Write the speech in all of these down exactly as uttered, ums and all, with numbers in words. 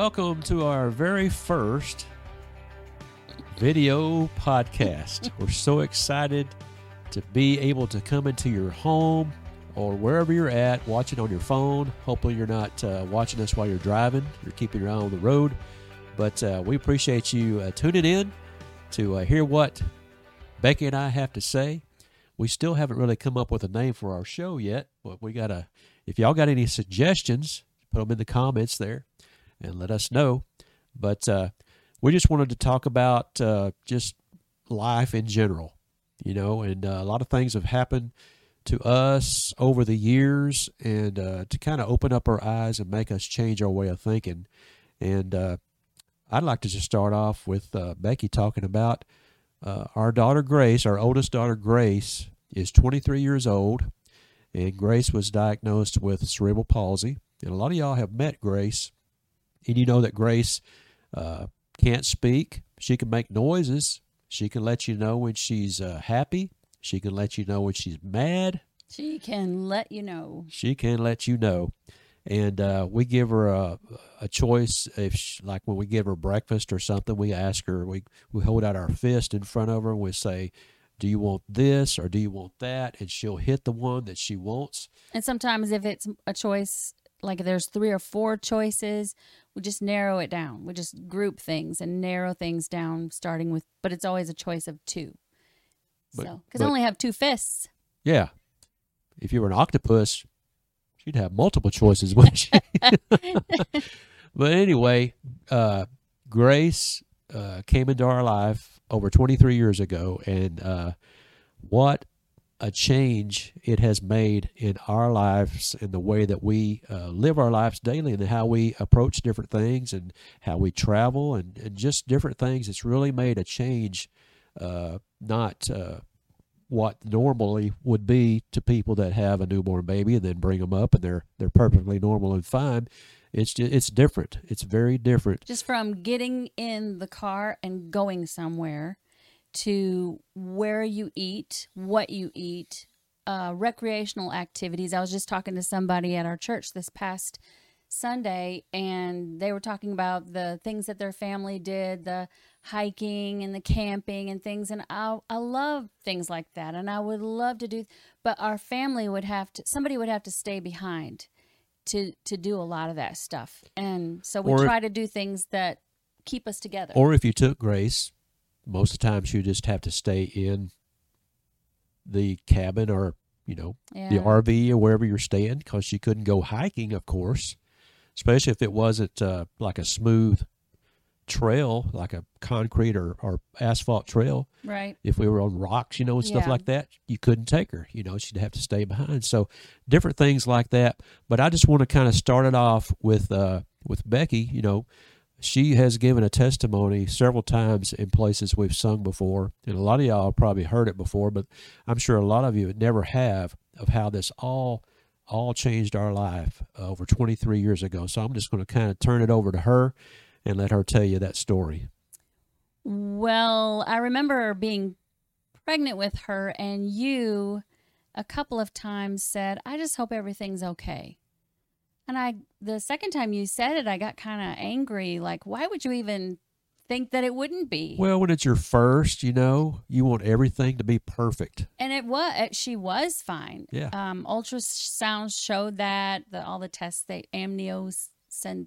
Welcome to our very first video podcast. We're so excited to be able to come into your home or wherever you're at, watching on your phone. Hopefully you're not uh, watching us while you're driving. You're keeping your eye on the road. But uh, we appreciate you uh, tuning in to uh, hear what Becky and I have to say. We still haven't really come up with a name for our show yet, but we gotta. If y'all got any suggestions, put them in the comments there and let us know. But uh, we just wanted to talk about uh, just life in general, you know, and uh, a lot of things have happened to us over the years, and uh, to kind of open up our eyes and make us change our way of thinking. And uh, I'd like to just start off with uh, Becky talking about uh, our daughter Grace. Our oldest daughter Grace is twenty-three years old, and Grace was diagnosed with cerebral palsy. And a lot of y'all have met Grace, and you know that Grace uh, can't speak. She can make noises. She can let you know when she's uh, happy. She can let you know when she's mad. She can let you know. She can let you know. And uh, we give her a, a choice. If she, like when we give her breakfast or something, we ask her, we, we hold out our fist in front of her and we say, do you want this or do you want that? And she'll hit the one that she wants. And sometimes if it's a choice, like if there's three or four choices, we just narrow it down. We just group things and narrow things down, starting with, but it's always a choice of two. But, so, because I only have two fists. Yeah. If you were an octopus, she'd have multiple choices, wouldn't she? But anyway, uh, Grace uh, came into our life over twenty-three years ago, and uh, what a change it has made in our lives, in the way that we uh, live our lives daily, and how we approach different things, and how we travel, and, and just different things. It's really made a change, uh, not uh, what normally would be to people that have a newborn baby and then bring them up and they're they're perfectly normal and fine. It's just, it's different. It's very different. Just from getting in the car and going somewhere, to where you eat, what you eat, uh, recreational activities. I was just talking to somebody at our church this past Sunday, and they were talking about the things that their family did, the hiking and the camping and things. And I, I love things like that, and I would love to do, but our family would have to, somebody would have to stay behind to, to do a lot of that stuff. And so we or try if, to do things that keep us together. Or if you took Grace, most of the time she just have to stay in the cabin or, you know, yeah. the R V or wherever you're staying, because she couldn't go hiking, of course, especially if it wasn't uh, like a smooth trail, like a concrete or, or asphalt trail. Right. If we were on rocks, you know, and stuff yeah. like that, you couldn't take her. You know, she'd have to stay behind. So different things like that. But I just want to kind of start it off with uh, with Becky. You know, she has given a testimony several times in places we've sung before, and a lot of y'all have probably heard it before, but I'm sure a lot of you never have, of how this all all changed our life uh, over twenty-three years ago. So I'm just going to kind of turn it over to her and let her tell you that story. Well, I remember being pregnant with her, and you a couple of times said, I just hope everything's okay. And I, the second time you said it, I got kind of angry. Like, why would you even think that it wouldn't be? Well, when it's your first, you know, you want everything to be perfect. And it was, she was fine. Yeah. Um, ultrasound showed that, the, all the tests, they amniocentesis,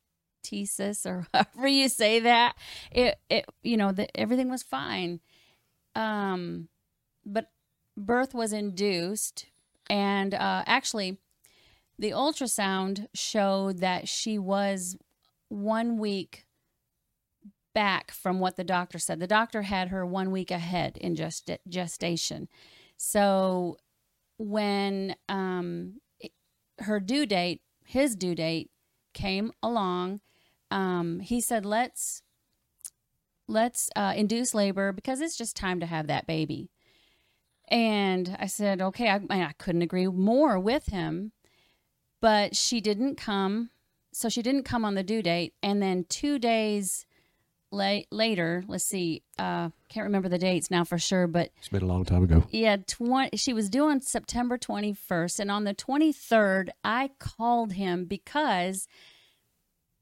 or however you say that, it, it, you know, the, everything was fine. Um, but birth was induced, and uh, actually, the ultrasound showed that she was one week back from what the doctor said. The doctor had her one week ahead in gest- gestation. So when um, her due date, his due date came along, um, he said, let's, let's uh, induce labor, because it's just time to have that baby. And I said, okay, I, I couldn't agree more with him. But she didn't come, so she didn't come on the due date. And then two days la- later, let's see, uh, can't remember the dates now for sure, but it's been a long time ago. Yeah, twenty. She was due on September twenty-first, and on the twenty-third, I called him because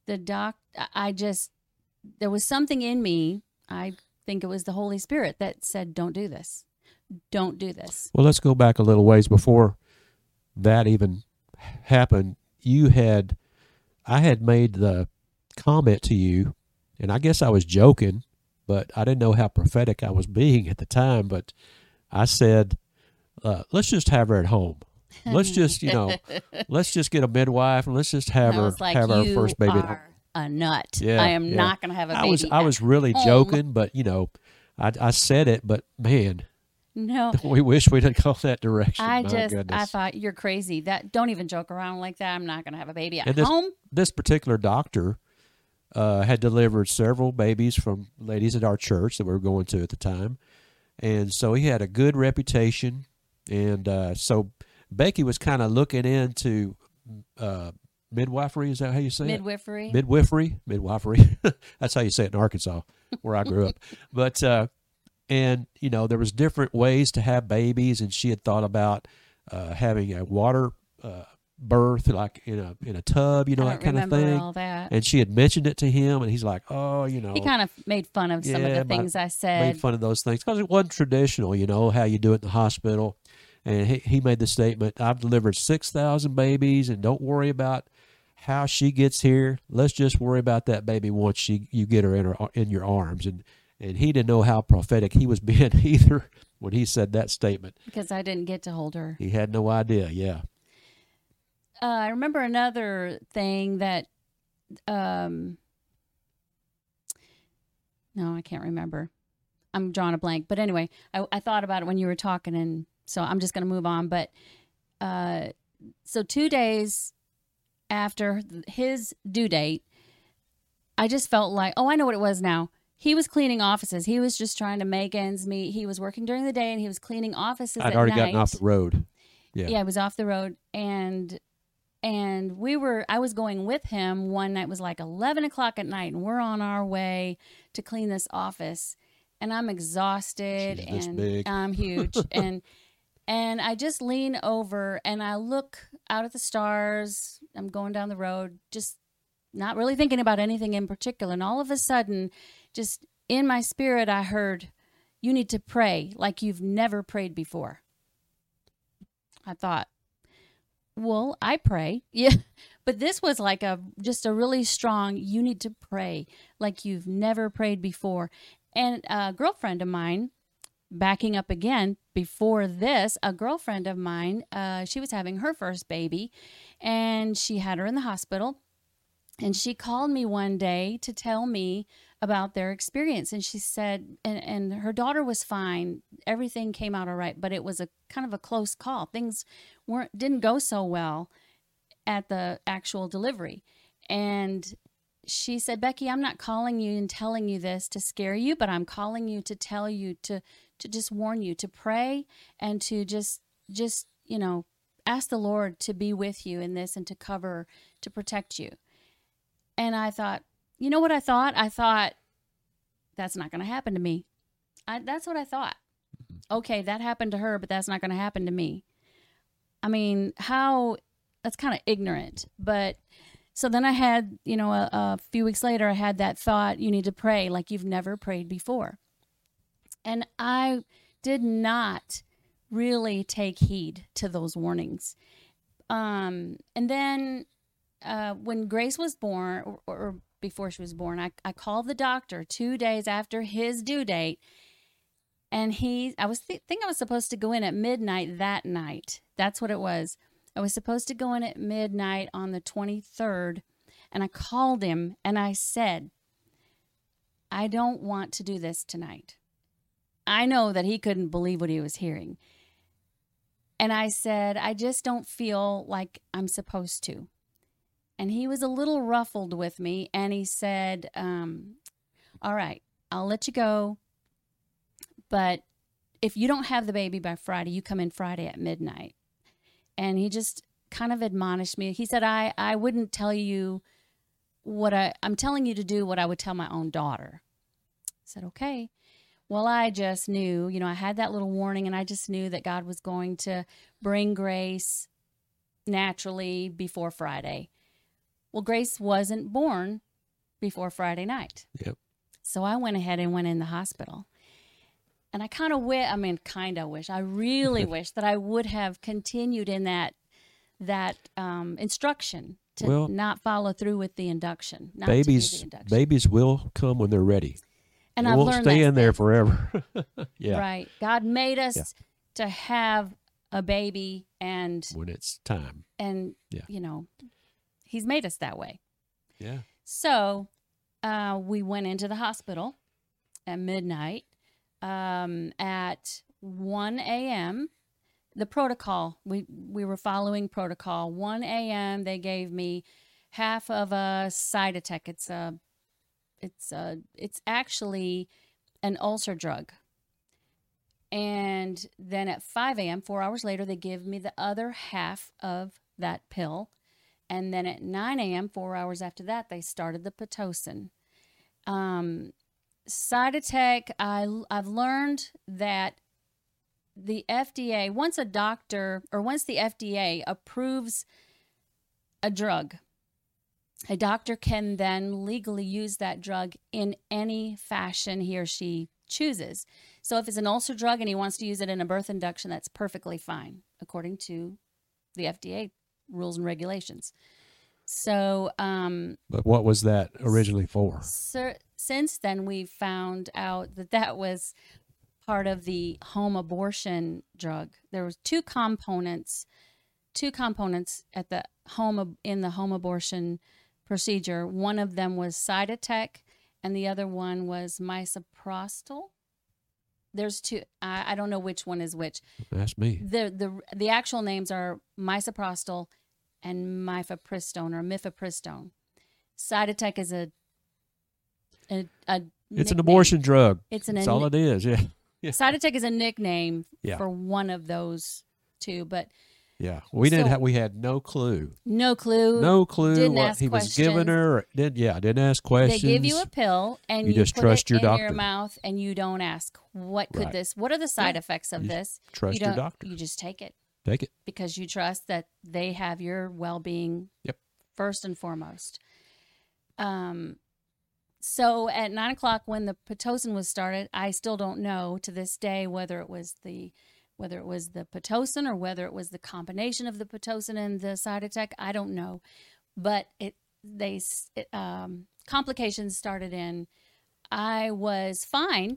the doc, I just, there was something in me. I think it was the Holy Spirit that said, don't do this. Don't do this. Well, let's go back a little ways before that even happened. You had, I had made the comment to you, and I guess I was joking, but I didn't know how prophetic I was being at the time. But I said, uh, let's just have her at home. Let's just, you know, let's just get a midwife and let's just have I her was like, have our you first baby at home. are a nut. Yeah, I am yeah. not going to have a I baby. was I at was really home. joking, but you know, I I said it, but man, No, we wish we'd have gone that direction. I My just, goodness. I thought you're crazy. That don't even joke around like that. I'm not going to have a baby at And this- home. This particular doctor uh, had delivered several babies from ladies at our church that we were going to at the time, and so he had a good reputation. And uh, so Becky was kind of looking into uh, midwifery. Is that how you say it? Midwifery. Midwifery, midwifery. That's how you say it in Arkansas, where I grew up. But uh, and you know, there was different ways to have babies, and she had thought about uh, having a water uh, birth, like in a in a tub, you know, I that don't kind of remember thing. all that. And she had mentioned it to him, and he's like, "Oh, you know." He kind of made fun of some of Yeah, the my- things I made said. fun of those things because it wasn't traditional, you know, how you do it in the hospital. And he, he made the statement, I've delivered six thousand babies, and don't worry about how she gets here. Let's just worry about that baby once she you get her in her in your arms. And and he didn't know how prophetic he was being either when he said that statement. Because I didn't get to hold her. He had no idea. Yeah. Uh, I remember another thing that, um, no, I can't remember. I'm drawing a blank. But anyway, I, I thought about it when you were talking, and so I'm just going to move on. But uh, so two days after his due date, I just felt like, oh, I know what it was now. He was cleaning offices. He was just trying to make ends meet. He was working during the day, and he was cleaning offices I'd at already night. gotten off the road. Yeah. Yeah, I was off the road, and and we were. I was going with him one night. It was like eleven o'clock at night, and we're on our way to clean this office, and I'm exhausted, She's this and big. I'm huge, and and I just lean over and I look out at the stars. I'm going down the road, just not really thinking about anything in particular, and all of a sudden, just in my spirit, I heard, "You need to pray like you've never prayed before." I thought, well, I pray. Yeah. But this was like a just a really strong, you need to pray like you've never prayed before. And a girlfriend of mine, backing up again, before this, a girlfriend of mine, uh, she was having her first baby, and she had her in the hospital. And she called me one day to tell me about their experience. And she said, and, and her daughter was fine. Everything came out all right, but it was a kind of a close call. Things weren't, didn't go so well at the actual delivery. And she said, Becky, I'm not calling you and telling you this to scare you, but I'm calling you to tell you to, to just warn you to pray and to just, just, you know, ask the Lord to be with you in this and to cover, to protect you. And I thought, you know what I thought? I thought, that's not going to happen to me. I, that's what I thought. Okay, that happened to her, but that's not going to happen to me. I mean, how, that's kind of ignorant. But so then I had, you know, a, a few weeks later, I had that thought, you need to pray like you've never prayed before. And I did not really take heed to those warnings. Um, and then uh, when Grace was born, or, or before she was born, I, I called the doctor two days after his due date. And he, I was th- think I was supposed to go in at midnight that night. That's what it was. I was supposed to go in at midnight on the twenty-third. And I called him and I said, I don't want to do this tonight. I know that he couldn't believe what he was hearing. And I said, I just don't feel like I'm supposed to. And he was a little ruffled with me. And he said, um, all right, I'll let you go. But if you don't have the baby by Friday, you come in Friday at midnight. And he just kind of admonished me. He said, I, I wouldn't tell you what I, I'm telling you to do what I would tell my own daughter. I said, okay. Well, I just knew, you know, I had that little warning, and I just knew that God was going to bring Grace naturally before Friday. Well, Grace wasn't born before Friday night. Yep. So I went ahead and went in the hospital. And I kind of wish, I mean, kind of wish, I really wish that I would have continued in that that um, instruction to Well, not follow through with the induction. Not babies, to do the induction. babies will come when they're ready. And they I've won't learned stay that in there since. forever. Yeah. Right. God made us Yeah. to have a baby, and When it's time. and Yeah. you know, He's made us that way. Yeah. So uh, we went into the hospital at midnight. Um, at one a.m., the protocol, we, we were following protocol. one a.m., they gave me half of a Cytotec. It's a, it's a, it's actually an ulcer drug. And then at five a.m., four hours later, they give me the other half of that pill. And then at nine a.m., four hours after that, they started the Pitocin. Um, Cytotec, I, I've learned that the F D A, once a doctor or once the F D A approves a drug, a doctor can then legally use that drug in any fashion he or she chooses. So if it's an ulcer drug and he wants to use it in a birth induction, that's perfectly fine, according to the F D A rules and regulations. So, um, But what was that originally for? sir, since then, we've found out that that was part of the home abortion drug. There was two components, two components at the home in the home abortion procedure. One of them was Cytotec, and the other one was misoprostol. There's two. I, I don't know which one is which. That's me. The the the actual names are misoprostol and mifepristone or mifepristone. Cytotec is a a, a It's an nickname. abortion drug. It's an That's all it is. Yeah. Yeah. Cytotec is a nickname Yeah. for one of those two, but Yeah. We didn't So- have, we had no clue. no clue. No clue didn't what ask he was giving questions. her. Or didn't, yeah. Didn't ask They questions. give you a pill and You you, just put trust it your in your doctor. mouth and you don't ask what could Right. this, what are the side Yeah. effects of You this? Trust you your don't, doctor. You just take it Take it. because you trust that they have your well-being Yep. first and foremost. Um, so at nine o'clock when the Pitocin was started, I still don't know to this day whether it was the whether it was the Pitocin or whether it was the combination of the Pitocin and the Cytotec. I don't know, but it they it, um, complications started in. I was fine.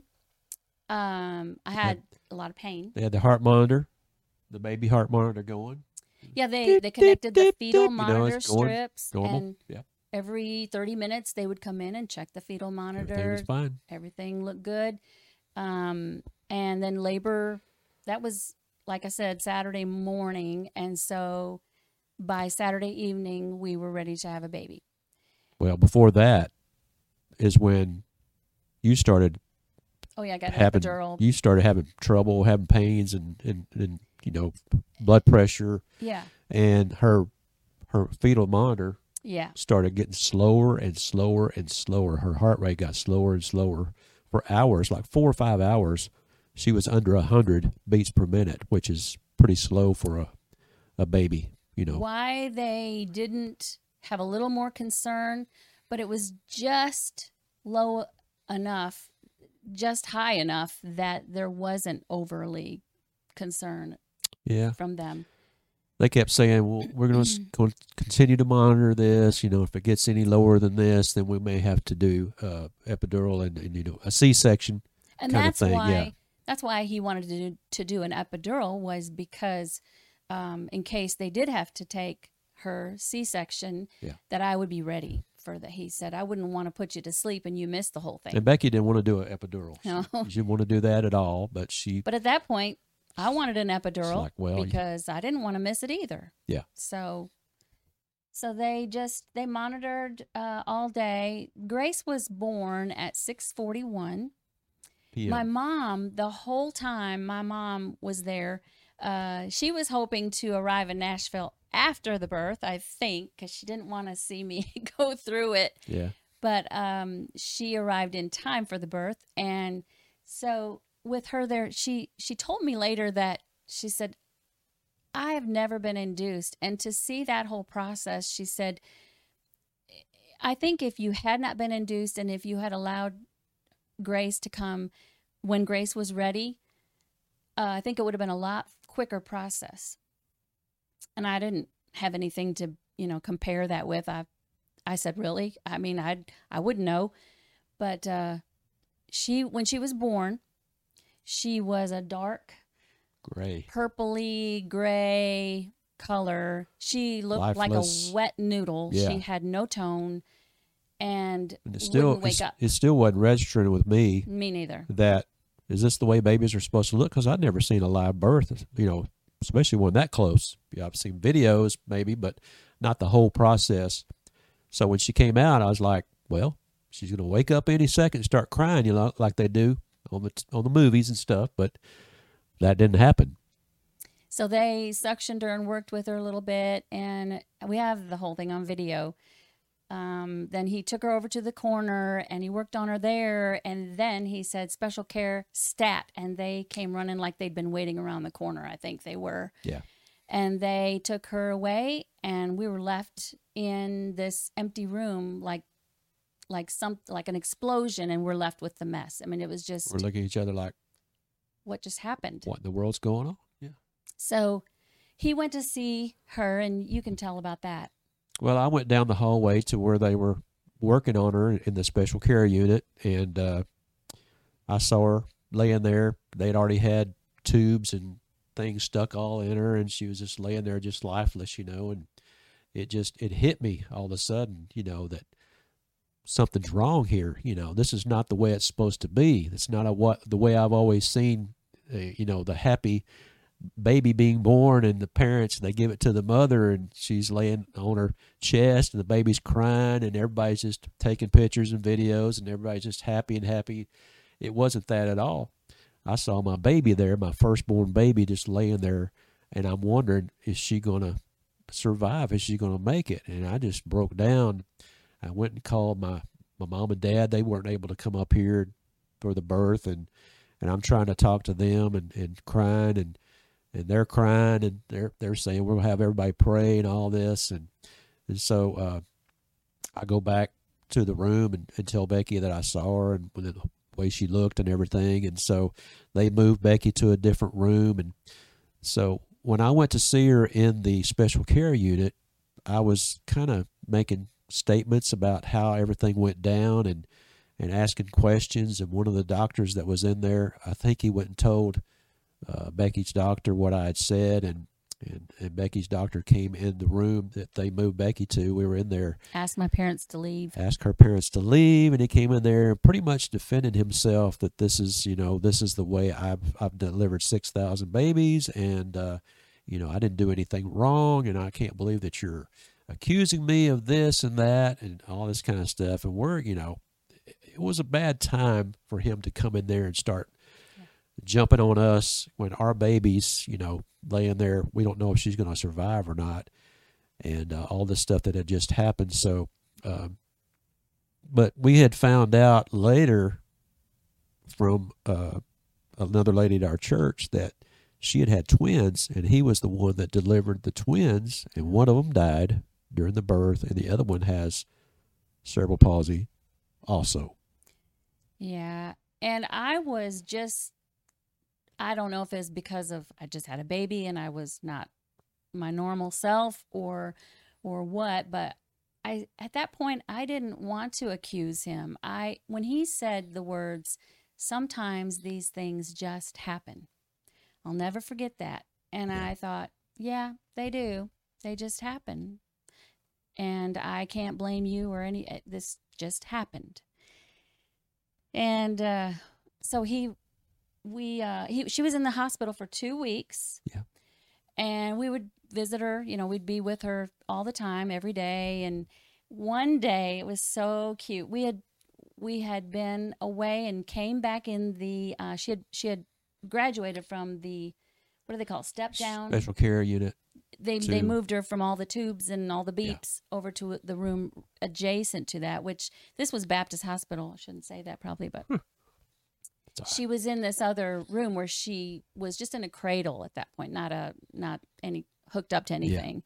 Um, I had a lot of pain. They had the heart monitor, the baby heart monitor going. Yeah, they they connected the fetal You know, monitor it's going strips, Normal. and Yeah. every thirty minutes they would come in and check the fetal Everything monitor. was fine. Everything looked good. Um, and then labor, that was, like I said, Saturday morning. And so by Saturday evening, we were ready to have a baby. Well, before that is when you started Oh, yeah, I got an having epidural. you started having trouble, having pains, and, and, and you know, blood pressure, Yeah, and her her fetal monitor yeah. started getting slower and slower and slower. Her heart rate got slower and slower for hours, like four or five hours. She was under a hundred beats per minute, which is pretty slow for a a baby. You know, Why they didn't have a little more concern, but it was just low enough, just high enough that there wasn't overly concern yeah. from them. They kept saying, "Well, we're going to going to continue to monitor this. You know, if it gets any lower than this, then we may have to do uh, epidural and, and you know a C-section." And kind of that's thing, why yeah. that's why he wanted to do, to do an epidural, was because um, in case they did have to take her C-section, Yeah. that I would be ready for that. He said, I wouldn't want to put you to sleep and you miss the whole thing. And Becky didn't want to do an epidural. No. She, she didn't want to do that at all. But she, But at that point, I wanted an epidural like, well, you- because I didn't want to miss it either. yeah, So, so they just they monitored uh, all day. Grace was born at six forty-one. P M. My mom, the whole time my mom was there, uh, she was hoping to arrive in Nashville after the birth, I think, because she didn't want to see me go through it. yeah, But um, she arrived in time for the birth. And so with her there, she, she told me later that she said, I have never been induced. And to see that whole process, she said, I think if you had not been induced and if you had allowed Grace to come when Grace was ready, uh, I think it would have been a lot quicker process. And I didn't have anything to, you know, compare that with. I, I said, really? I mean, I, I wouldn't know. But uh, she, when she was born, she was a dark, gray, purpley gray color. She looked Lifeless. like a wet noodle. Yeah. She had no tone, and, and it still wouldn't wake it's- up. it still wasn't registering with me Me neither. that is this the way babies are supposed to look? Because I'd never seen a live birth, you know, especially one that close. Yeah, I've seen videos maybe, but not the whole process. So when she came out, I was like, well, she's going to wake up any second and start crying, you know, like they do on the on the movies and stuff. But that didn't happen. So they suctioned her and worked with her a little bit, and we have the whole thing on video. Um, then he took her over to the corner, and he worked on her there, and then he said, special care, stat, and they came running like they'd been waiting around the corner, I think they were. Yeah. And they took her away, and we were left in this empty room like like some like an explosion, and we're left with the mess. I mean, it was just, We're looking at each other like, what just happened? what in the world's going on? Yeah. So he went to see her, and you can tell about that. Well, I went down the hallway to where they were working on her in the special care unit, and uh, I saw her laying there. They'd already had tubes and things stuck all in her, and she was just laying there just lifeless, you know, and it just, it hit me all of a sudden, you know, that something's wrong here. You know, this is not the way it's supposed to be. It's not a, what the way I've always seen, uh, you know, the happy baby being born and the parents, they give it to the mother and she's laying on her chest and the baby's crying and everybody's just taking pictures and videos and everybody's just happy and happy. It wasn't that at all. I saw my baby there, my firstborn baby, just laying there, and I'm wondering, is she going to survive? Is she going to make it? And I just broke down. I went and called my, my mom and dad. They weren't able to come up here for the birth, and, and I'm trying to talk to them and, and crying, and and they're crying, and they're they're saying we'll have everybody pray and all this, and and so uh, I go back to the room and, and tell Becky that I saw her and the way she looked and everything, and so they moved Becky to a different room, and so when I went to see her in the special care unit, I was kind of making statements about how everything went down and and asking questions, and one of the doctors that was in there, I think he went and told Uh, Becky's doctor what I had said, and, and and Becky's doctor came in the room that they moved Becky to. We were in there. Asked my parents to leave. Asked her parents to leave, and he came in there and pretty much defended himself that this is, you know, this is the way I've I've delivered six thousand babies, and uh, you know, I didn't do anything wrong, and I can't believe that you're accusing me of this and that and all this kind of stuff. And we're, you know, it was a bad time for him to come in there and start jumping on us when our baby's, you know, laying there. We don't know if she's going to survive or not, and uh, all this stuff that had just happened. So, um, but we had found out later from uh, another lady at our church that she had had twins, and he was the one that delivered the twins, and one of them died during the birth, and the other one has cerebral palsy also. Yeah, and I was just, I don't know if it's because of I just had a baby and I was not my normal self or or what, but I at that point I didn't want to accuse him. I when he said the words, sometimes these things just happen. I'll never forget that. And Yeah. I thought, yeah, they do. They just happen. And I can't blame you or any this just happened. And uh, so he We uh he she was in the hospital for two weeks. Yeah. And we would visit her, you know, we'd be with her all the time, every day. And one day it was so cute. We had we had been away and came back in the uh she had she had graduated from the, what do they call it, step down. Special care unit. They to- they moved her from all the tubes and all the Yeah. beeps over to the room adjacent to that, which this was Baptist Hospital. I shouldn't say that probably, but It's all right. she was in this other room where she was just in a cradle at that point, not a not any hooked up to anything.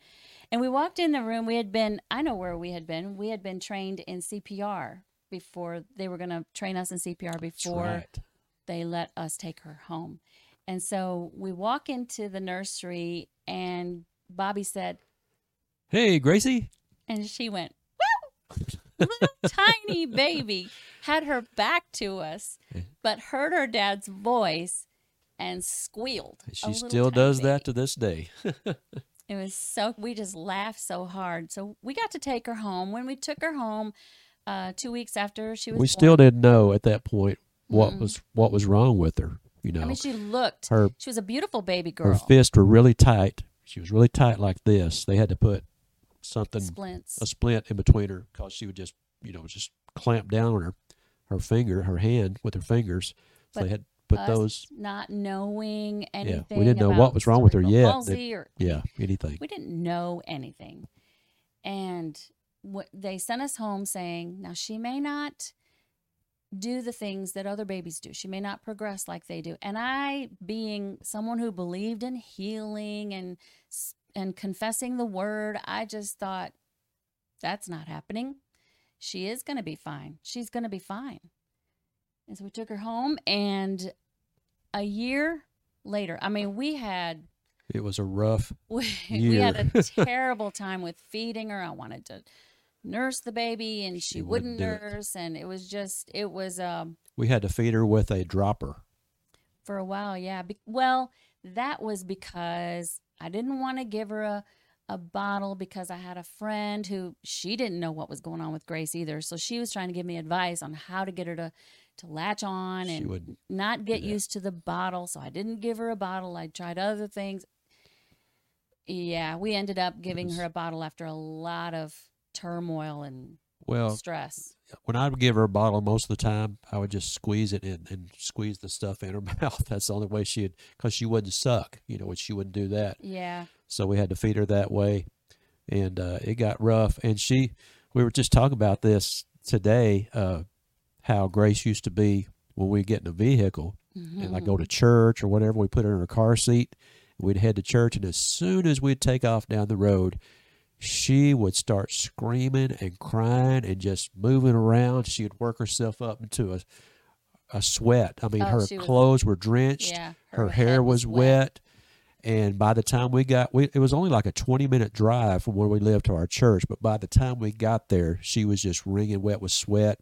And we walked in the room. We had been, I know where we had been. We had been trained in C P R before they were going to train us in C P R before right. they let us take her home. And so we walk into the nursery and Bobby said, Hey, Gracie. and she went, woo! Little tiny baby had her back to us, but heard her dad's voice and squealed. A She little still tiny does baby. that to this day. It was so, we just laughed so hard. So we got to take her home. When we took her home, uh, two weeks after she was We born, still didn't know at that point what Mm-mm. was what was wrong with her. You know, I mean, she looked, her she was a beautiful baby her girl. fists were really tight. She was really tight like this. They had to put something, Splints. a splint in between her, because she would just, you know, just clamp down on her, her finger, her hand with her fingers. So But they had to put Us those. not knowing anything. Yeah, we didn't know about what was wrong with her cerebral yet. palsy They- or Yeah, anything. we didn't know anything. And what they sent us home saying, now she may not do the things that other babies do. She may not progress like they do. And I, being someone who believed in healing and and confessing the word, I just thought, that's not happening. She is going to be fine. She's going to be fine. And so we took her home, and a year later, I mean, we had It was a rough. we, we Year. had a terrible time with feeding her. I wanted to nurse the baby, and she, She wouldn't wouldn't do it. nurse, and it was just it was um We had to feed her with a dropper. for a while, yeah. Be- well, that was because I didn't want to give her a a bottle, because I had a friend who, she didn't know what was going on with Grace either, so she was trying to give me advice on how to get her to to latch on She and wouldn't not get do that. used to the bottle. So I didn't give her a bottle. I tried other things. Yeah, we ended up giving was- her a bottle after a lot of turmoil and Well, stress. when I would give her a bottle, most of the time I would just squeeze it and, and squeeze the stuff in her mouth. That's the only way she'd, because she wouldn't suck, you know, which she wouldn't do that. Yeah. So we had to feed her that way, and uh, it got rough. And she, we were just talking about this today, uh, how Grace used to be when we get in a vehicle Mm-hmm. and like go to church or whatever. We put her in her car seat. We'd head to church, and as soon as we'd take off down the road, she would start screaming and crying and just moving around. She would work herself up into a a sweat. I mean, Oh, her she was- clothes were drenched. Yeah. Her, head hair was wet. And by the time we got, we, it was only like a twenty minute drive from where we lived to our church. But by the time we got there, she was just wringing wet with sweat.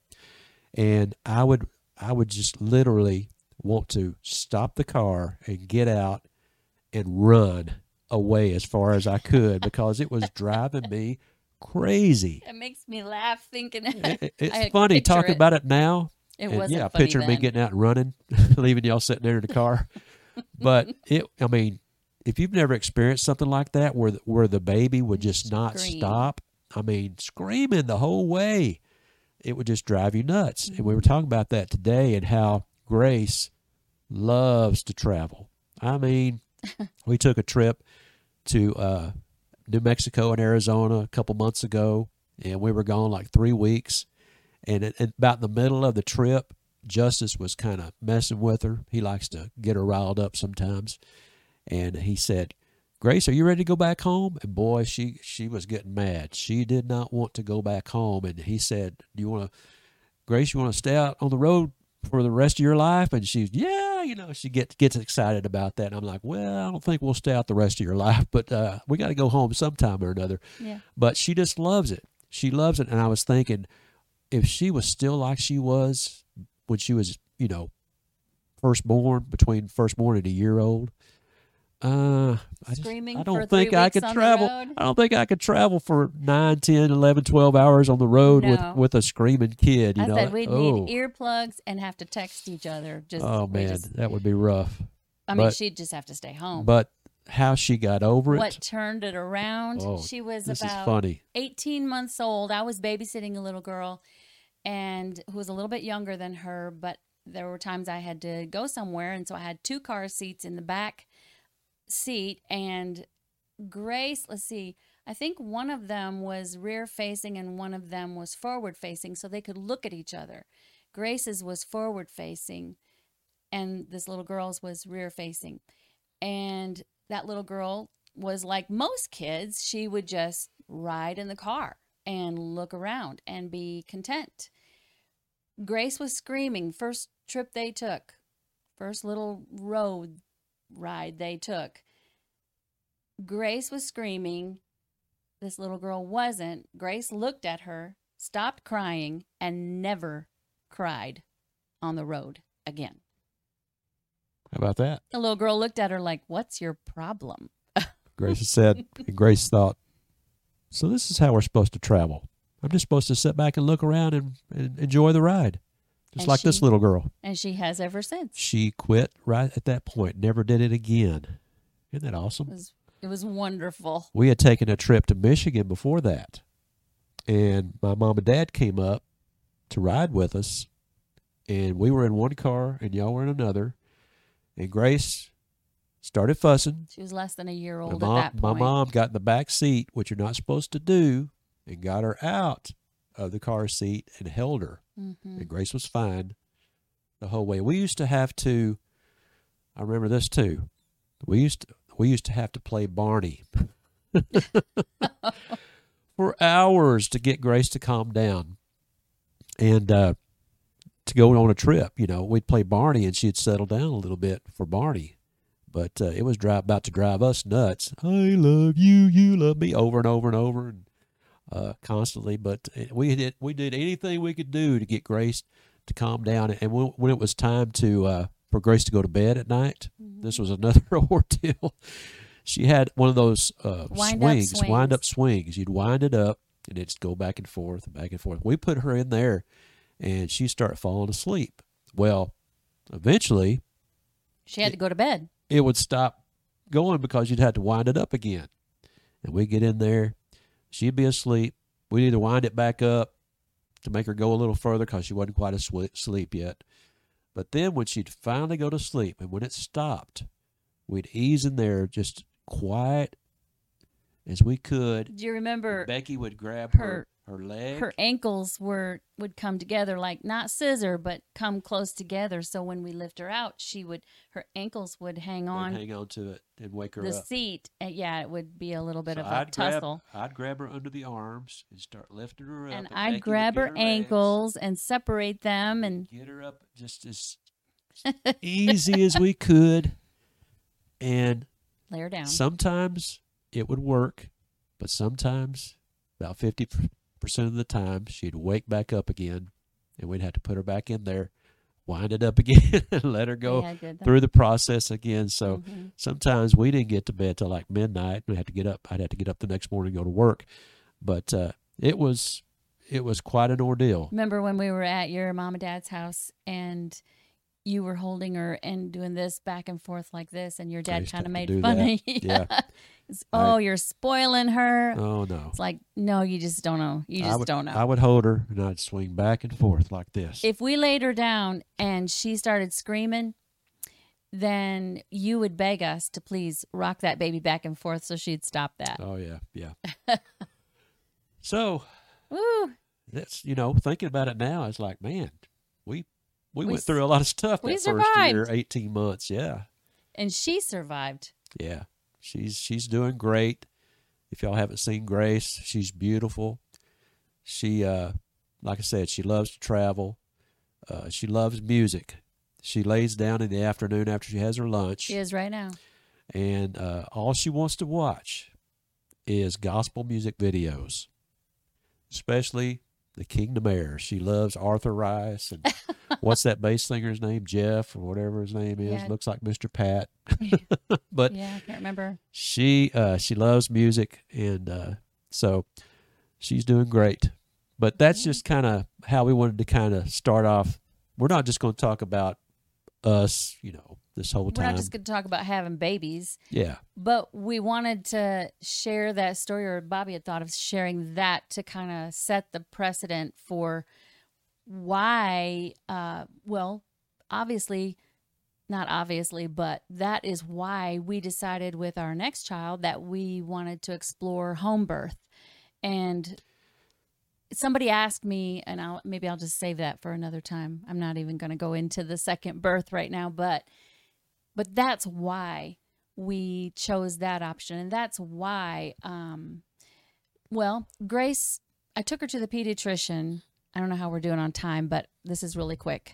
And I would, I would just literally want to stop the car and get out and run away as far as I could, because it was driving me crazy. It makes me laugh thinking It- it- I it's funny picture talking it. about it now. it And wasn't yeah, funny picture me then. getting out and running, leaving y'all sitting there in the car. But it, I mean, if you've never experienced something like that, where the, where the baby would just not Scream. stop, I mean, screaming the whole way, it would just drive you nuts. And we Mm-hmm. were talking about that today, and how Grace loves to travel. I mean, we took a trip to uh, New Mexico and Arizona a couple months ago, and we were gone like three weeks. And at, at about in the middle of the trip, Justice was kind of messing with her. He likes to get her riled up sometimes. And he said, Grace, are you ready to go back home? And boy, she, she was getting mad. She did not want to go back home. And he said, do you want to, Grace, you want to stay out on the road for the rest of your life? And she's, yeah, you know, she gets gets excited about that. And I'm like, well, I don't think we'll stay out the rest of your life, but uh, we got to go home sometime or another. Yeah. But she just loves it. She loves it. And I was thinking, if she was still like she was when she was, you know, firstborn, between firstborn and a year old, uh, I, just, Screaming I for don't three think I weeks could on the travel. road? I don't think I could travel for nine, ten, eleven, twelve hours on the road No. with, with a screaming kid. You I know, said we'd oh, need earplugs and have to text each other. Just oh we man, just- that would be rough. I mean, but- she'd just have to stay home. But how she got over it, What turned it around? Oh, she was this is about funny. eighteen months old. I was babysitting a little girl, and who was a little bit younger than her. But there were times I had to go somewhere, and so I had two car seats in the back seat. And Grace, let's see, I think one of them was rear facing and one of them was forward facing, so they could look at each other. Grace's was forward facing, and this little girl's was rear facing. And that little girl was like most kids. She would just ride in the car and look around and be content. Grace was screaming. First trip they took, first little road ride they took. Grace was screaming. This little girl wasn't. Grace looked at her, stopped crying, and never cried on the road again. How about that? The little girl looked at her like, "What's your problem?" Grace said, and Grace thought, so this is how we're supposed to travel. I'm just supposed to sit back and look around and, and enjoy the ride. Just And like this she- little girl. And she has ever since. She quit right at that point, never did it again. Isn't that It awesome? was, it was wonderful. We had taken a trip to Michigan before that, and my mom and dad came up to ride with us, and we were in one car, and y'all were in another, and Grace started fussing. She was less than a year My old mom, at that my point. mom got in the back seat, which you're not supposed to do, and got her out of the car seat and held her. Mm-hmm. And Grace was fine the whole way. We used to have to, I remember this too. We used to, we used to have to play Barney for hours to get Grace to calm down and uh, to go on a trip. You know, we'd play Barney and she'd settle down a little bit for Barney. But uh, it was dri- about to drive us nuts. I love you, you love me, over and over and over, and uh, constantly. But we did we did anything we could do to get Grace to calm down. And when, when it was time to uh, for Grace to go to bed at night, Mm-hmm. this was another ordeal. She had one of those uh, Wind up swings, swings. wind up swings. You'd wind it up, and it'd go back and forth and back and forth. We put her in there, and she started falling asleep. Well, eventually, She had to go to bed. it would stop going because you'd have to wind it up again. And we'd get in there. She'd be asleep. We'd either wind it back up to make her go a little further because she wasn't quite asleep yet. But then when she'd finally go to sleep and when it stopped, we'd ease in there just quiet as we could. Do you remember Becky would grab her- her, her leg. her ankles were would come together, like not scissor, but come close together. So when we lift her out, she would her ankles would hang and on hang on to it and wake her the up. seat. And yeah, it would be a little bit So of a I'd grab, tussle. I'd grab her under the arms and start lifting her up. And Becky I'd would grab get her legs. ankles and separate them, and Get her up just as easy as we could. And lay her down. sometimes it would work, but sometimes, about fifty percent of the time, she'd wake back up again, and we'd have to put her back in there, wind it up again, and let her go Yeah, I did that. through the process again. So Mhm. sometimes we didn't get to bed till like midnight. We had to get up. I'd have to get up the next morning and go to work. But uh, it was it was quite an ordeal. Remember when we were at your mom and dad's house and you were holding her and doing this back and forth like this, and your dad used to kind of have to made do fun that. of you. Yeah. It's, oh, you're spoiling her. Oh no! It's like, no, you just don't know. You I just would, don't know. I would hold her and I'd swing back and forth like this. If we laid her down and she started screaming, then you would beg us to please rock that baby back and forth so she'd stop that. Oh yeah, yeah. So Ooh, that's, you know, thinking about it now, it's like, man, we we, We went s- through a lot of stuff we that first year, survived. eighteen months. Yeah, and she survived. yeah. She's she's doing great. If y'all haven't seen Grace, she's beautiful. She, uh, like I said, she loves to travel. Uh, she loves music. She lays down in the afternoon after she has her lunch, She is right now. and uh, all she wants to watch is gospel music videos, especially the Kingdom Air. She loves Arthur Rice and what's that bass singer's name, Jeff or whatever his name is. Yeah. Looks like Mister Pat. But Yeah, I can't remember. she uh, she loves music, and uh, so she's doing great. But that's just kind of how we wanted to kind of start off. We're not just going to talk about us, you know, this whole We're time. not just going to talk about having babies, yeah, but we wanted to share that story, or Bobby had thought of sharing that to kind of set the precedent for why, uh, well, obviously, not obviously, but that is why we decided with our next child that we wanted to explore home birth. And somebody asked me, and I'll maybe I'll just save that for another time. I'm not even going to go into the second birth right now, but but that's why we chose that option. And that's why, um, well, Grace, I took her to the pediatrician. I don't know how we're doing on time, but this is really quick.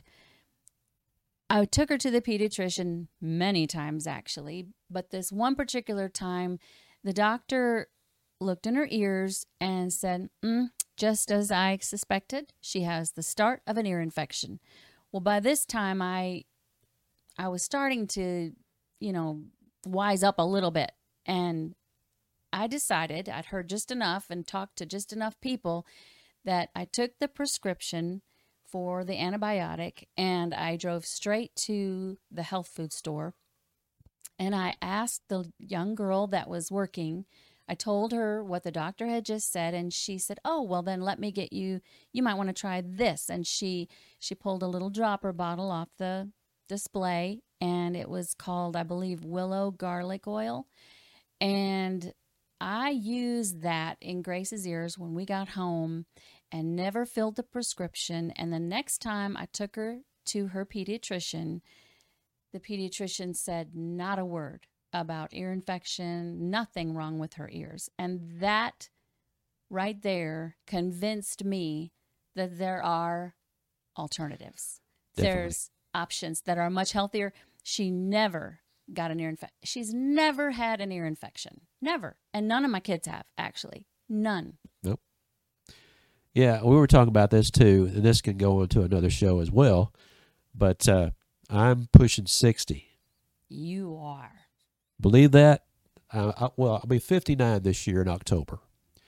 I took her to the pediatrician many times, actually, but this one particular time, the doctor looked in her ears and said, mm, just as I suspected, she has the start of an ear infection. Well, by this time, I, I was starting to, you know, wise up a little bit, and I decided, I'd heard just enough and talked to just enough people, that I took the prescription for the antibiotic and I drove straight to the health food store, and I asked the young girl that was working, I told her what the doctor had just said, and she said, oh, well, then let me get you, you might want to try this. And she, she pulled a little dropper bottle off the display, and it was called, I believe, Willow Garlic Oil. And I used that in Grace's ears when we got home and never filled the prescription. And the next time I took her to her pediatrician, the pediatrician said not a word about ear infection, nothing wrong with her ears. And that right there convinced me that there are alternatives. Definitely. There's options that are much healthier. She never got an ear infection. She's never had an ear infection. Never. And none of my kids have, actually. None. Nope. Yeah, we were talking about this too, and this can go into another show as well. But uh, I'm pushing sixty. You are. Believe that? Uh, I, well, I'll be fifty-nine this year in October.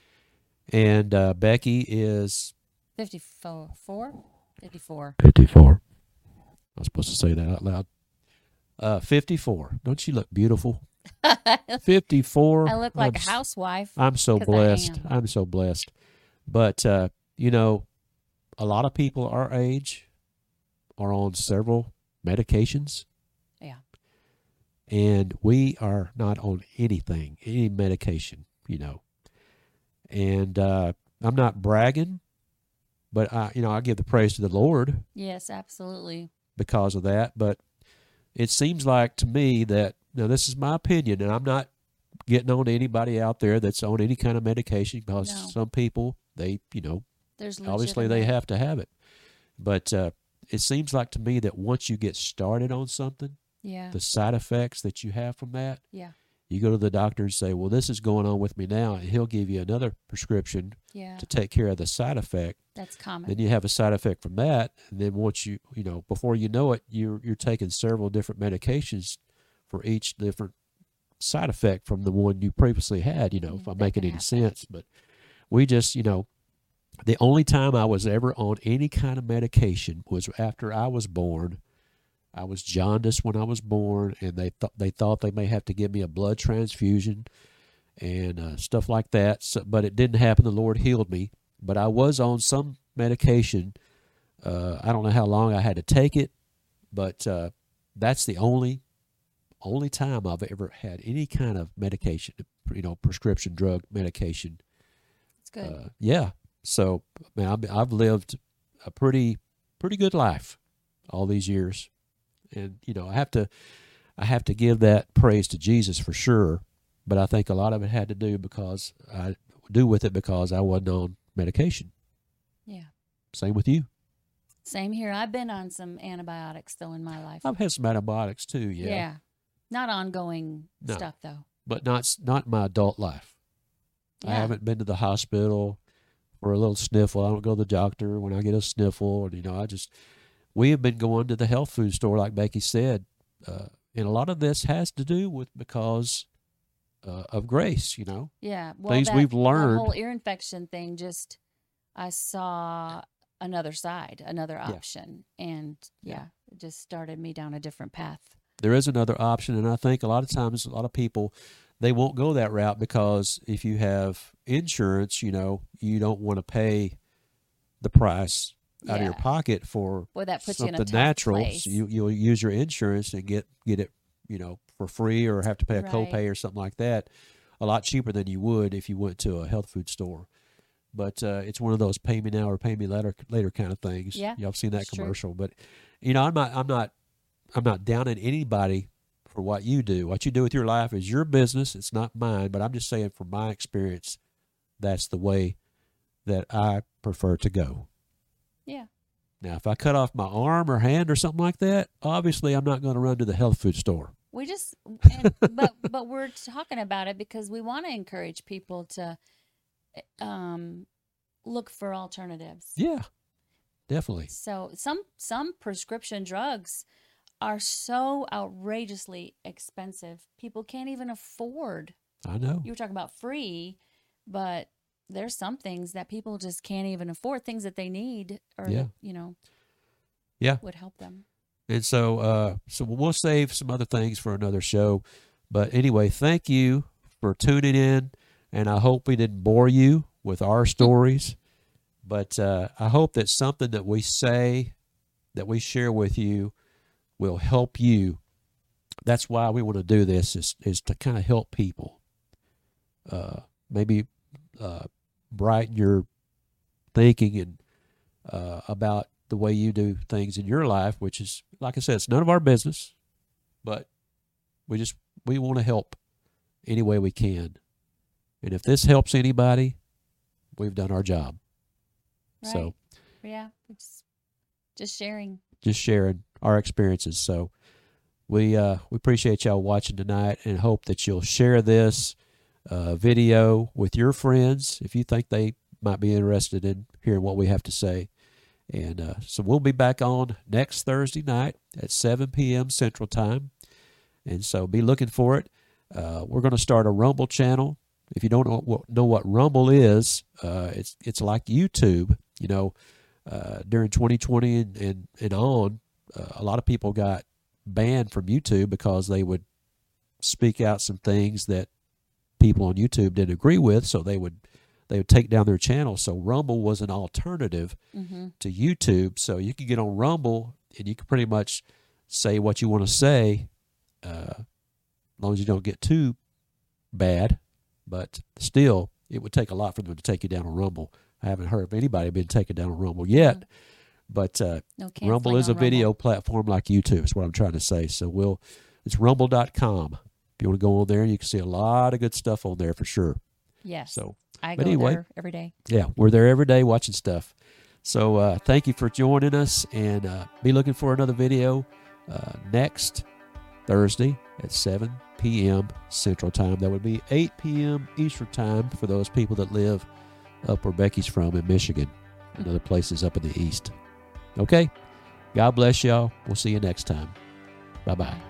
And uh, Becky is... fifty-four? fifty-four. fifty-four. I was supposed to say that out loud. Uh, fifty-four. Don't she look beautiful? fifty-four. I look like I'm, a housewife. I'm so 'cause I blessed. am. I'm so blessed. But, uh, you know, a lot of people our age are on several medications. Yeah. And we are not on anything, any medication, you know. And uh, I'm not bragging, but, I, you know, I give the praise to the Lord Yes, absolutely. because of that. But it seems like to me that, now this is my opinion, and I'm not getting on to anybody out there that's on any kind of medication, because No. some people, they, you know, There's obviously they legitimate- have to have it. But uh, it seems like to me that once you get started on something, Yeah. the side effects that you have from that, Yeah. you go to the doctor and say, well, this is going on with me now, and he'll give you another prescription Yeah. to take care of the side effect. That's common. Then you have a side effect from that, and then once you, you know, before you know it, you're you're taking several different medications for each different side effect from the one you previously had, you know, Yeah, if I'm that making can any happen. sense. But we just, you know, the only time I was ever on any kind of medication was after I was born. I was jaundiced when I was born, and they thought they thought they may have to give me a blood transfusion and uh, stuff like that. So, but it didn't happen. The Lord healed me. But I was on some medication. Uh, I don't know how long I had to take it, but uh, that's the only only time I've ever had any kind of medication, you know, prescription drug medication. It's good. Uh, yeah. So, I mean, I've, I've lived a pretty pretty good life all these years. And, you know, I have to I have to give that praise to Jesus for sure. But I think a lot of it had to do because I do with it because I wasn't on medication. Yeah. Same with you. Same here. I've been on some antibiotics though in my life. I've had some antibiotics too, yeah. Yeah. Not ongoing No. stuff though. But not not in my adult life. I Yeah. haven't been to the hospital for a little sniffle. I don't go to the doctor when I get a sniffle. And, you know, I just, we have been going to the health food store, like Becky said. Uh, and a lot of this has to do with because uh, of grace, you know. Yeah. Well, Things that, we've that learned. whole ear infection thing, just I saw another side, another option, and yeah, it just started me down a different path. There is another option, and I think a lot of times, a lot of people, they won't go that route because if you have insurance, you know, you don't want to pay the price out of your Yeah. pocket for Boy, that puts you in a something tough natural. place. So you you'll use your insurance and get get it, you know, for free or have to pay a Right. copay or something like that, a lot cheaper than you would if you went to a health food store. But uh, it's one of those pay me now or pay me later later kind of things. Yeah, y'all have seen that that's true. commercial. But you know, I'm not I'm not I'm not downing anybody for what you do. What you do with your life is your business. It's not mine. But I'm just saying, from my experience, that's the way that I prefer to go. Yeah. Now, if I cut off my arm or hand or something like that, obviously I'm not going to run to the health food store. We just, and, but but we're talking about it because we want to encourage people to um, look for alternatives. Yeah, definitely. So some some prescription drugs are so outrageously expensive. People can't even afford. I know. You were talking about free, but there's some things that people just can't even afford, things that they need or, Yeah. that, you know, yeah. would help them. And so, uh, so we'll save some other things for another show. But anyway, thank you for tuning in. And I hope we didn't bore you with our stories. But uh, I hope that something that we say, that we share with you, will help you. That's why we want to do this, is, is to kind of help people. Uh, maybe uh, brighten your thinking and uh, about the way you do things in your life, which is, like I said, it's none of our business, but we just, we want to help any way we can. And if this helps anybody, we've done our job. Right. So, yeah, it's just sharing, just sharing our experiences. So we, uh, we appreciate y'all watching tonight and hope that you'll share this uh, video with your friends if you think they might be interested in hearing what we have to say. And uh, so we'll be back on next Thursday night at seven p.m. Central Time. And so be looking for it. Uh, we're going to start a Rumble channel. If you don't know what, know what Rumble is, uh, it's it's like YouTube. You know, uh, during twenty twenty and, and, and on, uh, a lot of people got banned from YouTube because they would speak out some things that people on YouTube didn't agree with, so they would they would take down their channel. So Rumble was an alternative mm-hmm. to YouTube. So you can get on Rumble and you can pretty much say what you want to say, uh, as long as you don't get too bad. But still, it would take a lot for them to take you down on Rumble. I haven't heard of anybody being taken down on Rumble yet. Mm-hmm. But uh, no Rumble is a video Rumble. platform like YouTube, is what I'm trying to say. So we'll it's rumble dot com. If you want to go on there, you can see a lot of good stuff on there for sure. Yes. So, I but go anyway, there every day. Yeah, we're there every day watching stuff. So uh, thank you for joining us, and uh, be looking for another video uh, next Thursday at seven p.m. Central Time. That would be eight p.m. Eastern Time for those people that live up where Becky's from in Michigan and other places up in the East. Okay? God bless y'all. We'll see you next time. Bye-bye.